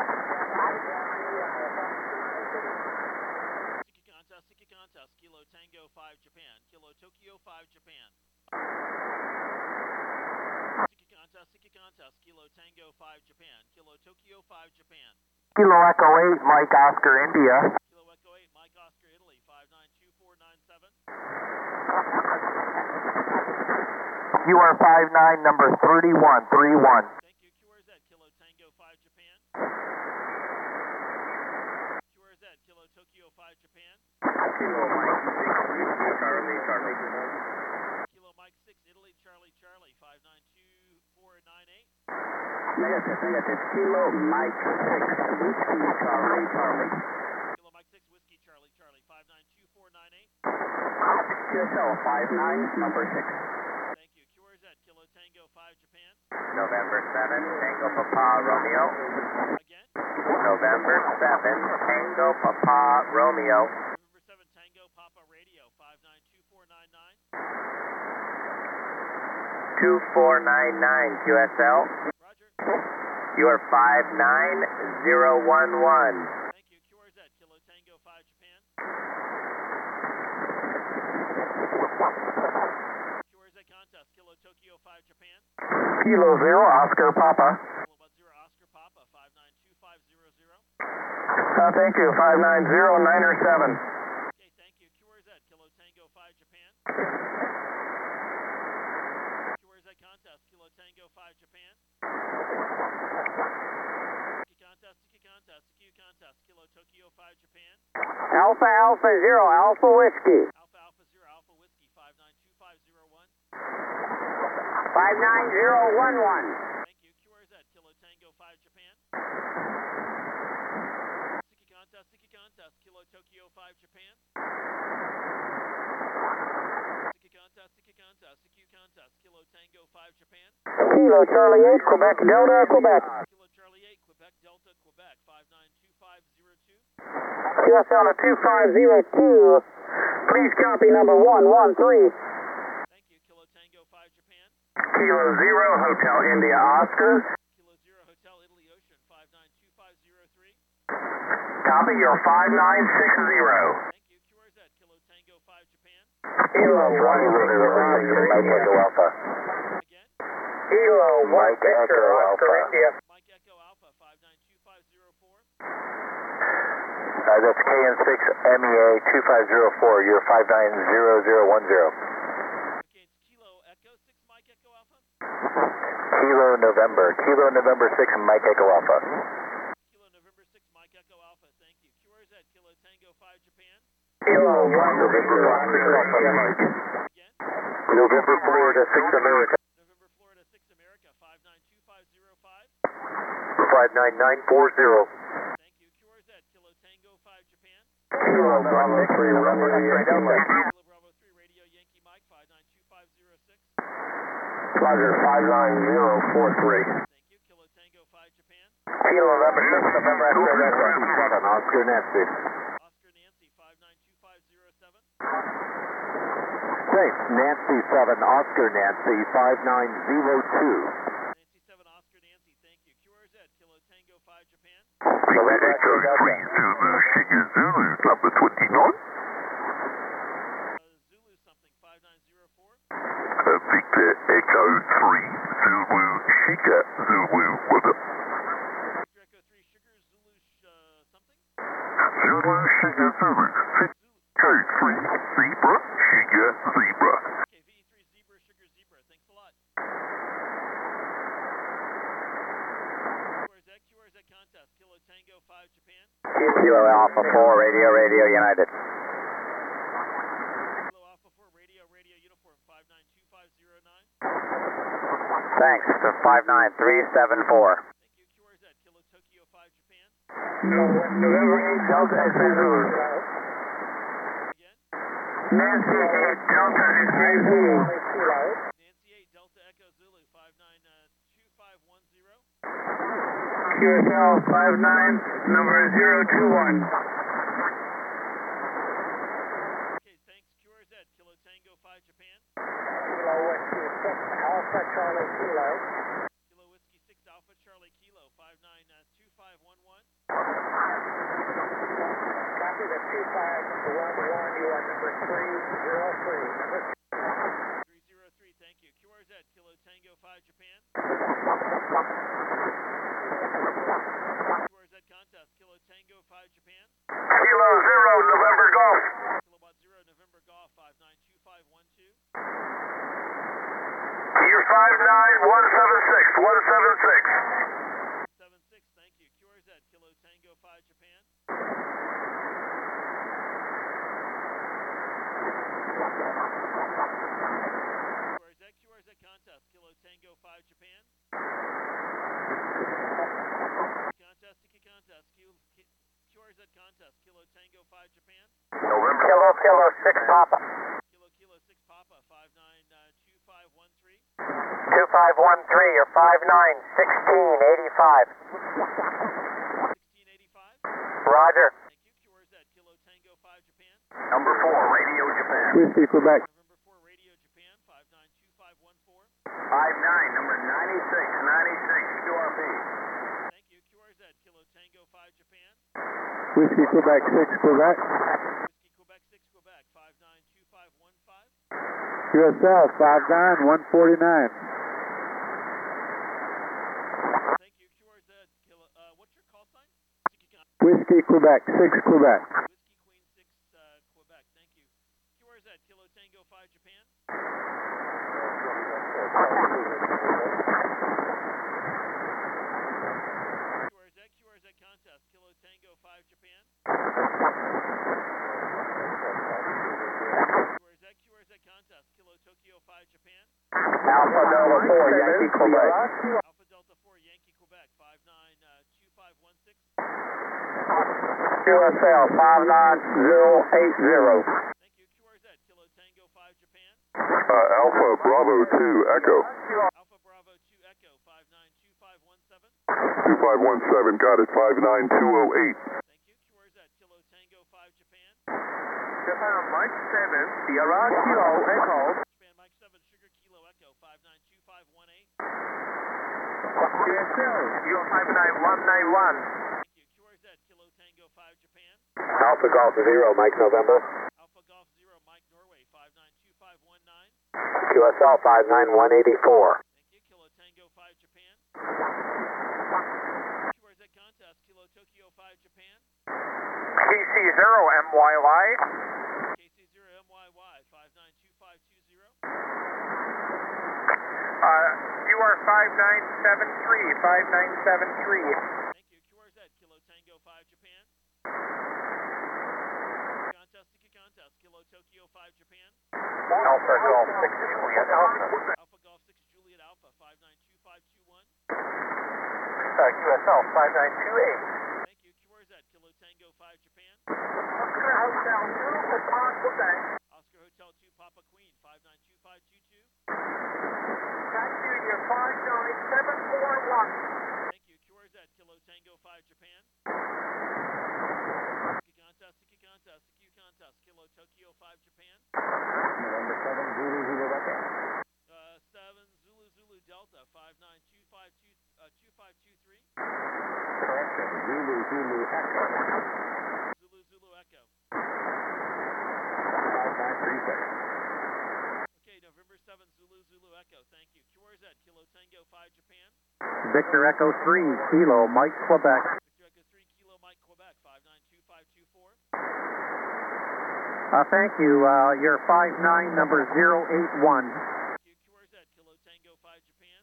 Siki Contest, Siki Contest, Kilo Tango five, Japan. Kilo Tokyo five, Japan. Siki Contest, Siki Contest, Kilo Tango five, Japan. Kilo Tokyo five, Japan. Kilo Echo eight, Mike Oscar India. Kilo Echo eight, Mike Oscar Italy, five nine two four nine seven. U R five nine, number thirty-one, three one. Thank you. Q R Z, Kilo Tango five Japan. Q R Z, Kilo Tokyo five Japan. Kilo Mike six, Charlie, Charlie. Kilo Mike six, Italy, Charlie, Charlie, five nine two four nine eight. Negative, negative. Kilo Mike six, Whiskey, Charlie, Charlie. Kilo Mike six, Whiskey, Charlie, Charlie, five nine two four nine eight. Q S L five nine, number six. Thank you. Q R Z, Kilo Tango five Japan. November seven, Tango Papa Romeo. Again. November seven, Tango Papa Romeo. November seven, Tango Papa Radio, five nine two four nine nine. two four nine nine Q S L. Roger. You are five nine zero one one. Thank you. Q R Z, Kilo Tango five Japan. Q R Z contest, Kilo Tokyo five Japan. Kilo Zero, Oscar Papa. Kilo Bud Zero Oscar Papa, five nine two five zero zero. Uh, thank you, five nine zero nine seven. Okay, thank you. Q R Z, Kilo Tango five Japan. Q R Z contest, Kilo Tango five Japan. Tiki contest, Tiki contest, Tiki contest, Kilo Tokyo five Japan. Alpha Alpha Zero, Alpha Whiskey. Alpha Alpha Zero Alpha Whiskey, five nine two five zero one. five nine zero one one. Thank you. Q R Z, Kilo Tango five Japan. Tiki contest, Tiki contest, Kilo Tokyo five Japan. Tiki contest, Tiki contest, Tiki contest, Kilo Tango five Japan. Kilo Charlie eight, Quebec Delta, Quebec. Kilo Charlie eight, Quebec Delta, Quebec, five nine two five zero two. Q S L to two five zero two. Please copy number one one three. Thank you. Kilo Tango five Japan. Kilo Zero, Hotel India Oscar. Kilo Zero Hotel Italy Ocean, five nine two five zero three. Copy your five nine six zero. Thank you. Q R Z, Kilo Tango five Japan. Kilo one Echo Alpha. Again. Kilo one Victor Oscar India. Mike Echo Alpha, five nine two five zero four. Uh, that's K N six M E A two five zero four. You're five nine zero zero one zero. Okay, it's Kilo Echo six Mike Echo Alpha. Kilo November. Kilo November six, Mike Echo Alpha. Kilo November six Mike Echo Alpha, thank you. Q R Z, Kilo Tango five Japan. Kilo one November one, six Alpha Mike. Again. November Florida six America. November Florida six America, five nine two five zero five. five nine nine four zero. Thank you. Q R Z, Kilo Tango five Japan. Kilo Bravo three, Romeo Yankee Delta. Kilo Bravo three Radio Yankee Mike, five nine two five zero six. Roger, five nine zero four three. Thank you. Kilo Tango five Japan. Kilo November six, November X-ray Delta. seven, Oscar Nancy. Oscar Nancy, five nine two five zero seven. Thanks, Nancy seven, Oscar Nancy, five nine zero two. Nancy seven Oscar Nancy, thank you. Q R Z, Kilo Tango five Japan. Victor Echo three, Zulu, Sugar Zulu, number twenty-nine. Uh, Zulu something, five nine zero four. Uh, Victor Echo three, Zulu, Sugar Zulu, with a Victor Echo three Sugar Zulu sh uh, something. Zulu, Sugar Zulu, Victor three, Zebra, Sugar Zebra. Okay, V E three Zebra Sugar Zebra, thanks a lot. Q R Z, Q R Z contest, Kilo Tango five Japan. Kilo Alpha four, Radio, Radio United. Kilo Alpha four Radio Radio Uniform, five nine two five zero nine. Thanks, to five nine three seven four. Thank you. Q R Z, Kilo Tokyo five Japan. November eight, Delta X-ray Zulu. Again. Nancy eight, Delta X-ray Zulu. Nancy eight Delta Echo Zulu, five nine two five one zero. Q S L five nine, number zero two one. Okay, thanks. Q R Z, Kilo Tango five Japan. Kilo Whiskey six, Alpha Charlie Kilo. Kilo Whiskey six Alpha Charlie Kilo, five nine two five one one. Copy the two five one one, you are number three zero three. three zero three, thank you. Q R Z, Kilo Tango five Japan. Q R Z contest, Kilo Tango five Japan. Kilo Zero, November Golf. Kilobot zero, November Golf, five nine two five one two. Kilo Zero, November Golf. Kilo Bot zero, November Golf, five nine two five zero two. Three zero three, thank you. Q R Z, Kilo Tango five Japan. Kilo Whiskey six Alpha Charlie Kilo, five nine two five zero seven. Kilo contest, Kilo Tango five Japan. November. Kilo, Kilo, six Papa. Kilo, Kilo six Papa, five nine two five one three. two five one three or five nine sixteen eighty-five. sixteen eighty-five. Roger. Thank you. Q R Z, Kilo Tango five Japan. Number four, Radio Japan. Whiskey Quebec. November four, Radio Japan, five nine two five one four. five nine, number ninety-six, ninety-six, Q R P. Thank you. Q R Z, Kilo Tango five Japan. Whiskey Quebec six Quebec. Whiskey Quebec six Quebec, five nine two five one five. U S L five nine one forty-nine. Thank you. Q R Z, Kilo, uh, what's your call sign? Whiskey Quebec six Quebec. Whiskey Queen six uh, Quebec, thank you. Q R Z, Kilo Tango five Japan. Q R Z, Q R Z contest, Kilo Tango five Japan. Q R Z, Q R Z contest, Kilo Tokyo five Japan. Alpha Delta four, Yankee Quebec. Alpha Delta four Yankee Quebec, five nine two five one six. Q S L five nine zero eight zero. Thank you. Q R Z, Kilo Tango five Japan. Uh, Alpha Bravo two Echo. Alpha Bravo two Echo, five nine two five one seven. two five one seven, got it. five nine two oh eight. Thank you. Q R Z, Kilo Tango five Japan. Japan Mike seven, Sierra Kilo Echo. Japan Mike seven Sugar Kilo Echo, five nine two five one eight. Q S L, Kilo five nine one nine one. Thank you. Q R Z, Kilo Tango five Japan. Alpha Golf zero, Mike November. Alpha Golf zero Mike Norway, five nine two five one nine. Q S L five nine one eighty-four. Thank you. Kilo Tango five Japan. Q R Z contest, Kilo Tokyo five Japan. K C zero M Y Y. K C zero M Y Y, five nine two five two zero. Uh, Q R five nine seven three, five nine seven three. Thank you. Q R Z, Kilo Tango five Japan. Contest, Tiki contest, Kilo Tokyo five Japan. Alpha Golf six Juliet Alpha. Alpha Golf six Juliet Alpha, five nine two five two one. Uh, Q S L five nine two eight. Thank you. Q R Z, Kilo Tango five Japan. Oscar Hotel two, Papa Quebec. Oscar Hotel two Papa Queen, five nine two five two two. Thank you, your five nine seven four one. Thank you. Q R Z, Kilo Tango five Japan. Tiki contest, Tiki contest, Tiki contest, Kilo Tokyo five Japan. November seven Zulu Zulu Echo. Uh, seven Zulu Zulu Delta, five nine two five two uh, two five two three. Correction. Zulu Zulu Echo. Zulu Zulu Echo. five nine three six. Okay, November seventh, Zulu Zulu Echo, thank you. Q R Z, Kilo Tango five Japan. Victor Echo three Kilo Mike Quebec. Victor Echo three Kilo Mike Quebec, five nine two five two four. Uh, thank you. Uh, your five nine number zero eight one. Thank you. Q R Z, Kilo Tango five Japan.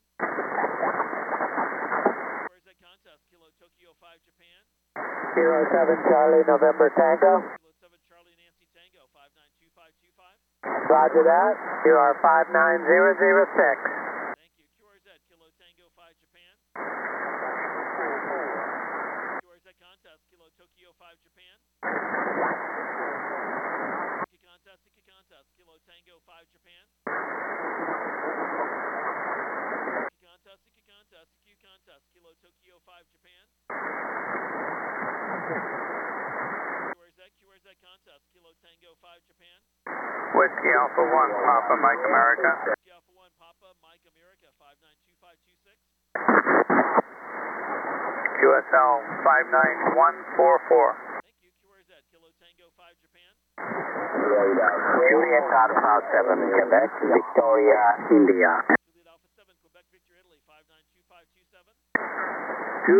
Q R Z contest, Kilo Tokyo five Japan. Kilo seven Charlie November Tango. Kilo seven Charlie Nancy Tango, five nine two five two five. Roger that. Q R five nine zero zero six. Thank you. Q R Z, Kilo Tango five Japan. Q R Z contest, Kilo Tokyo five Japan. Tiki contest, Tiki contest, Kilo Tango five Japan. Tiki contest, Tiki contest, Tiki contest, Kilo Tokyo five Japan. Q R Z, Q R Z contest, Kilo Tango five Japan. Whiskey Alpha one, Papa Mike America. Whiskey Alpha one Papa Mike America, five nine two five two six. Q S L five nine one four four. Thank you. Q R Z, Kilo Tango five Japan. Juliet Alpha seven, Quebec, Victoria, India.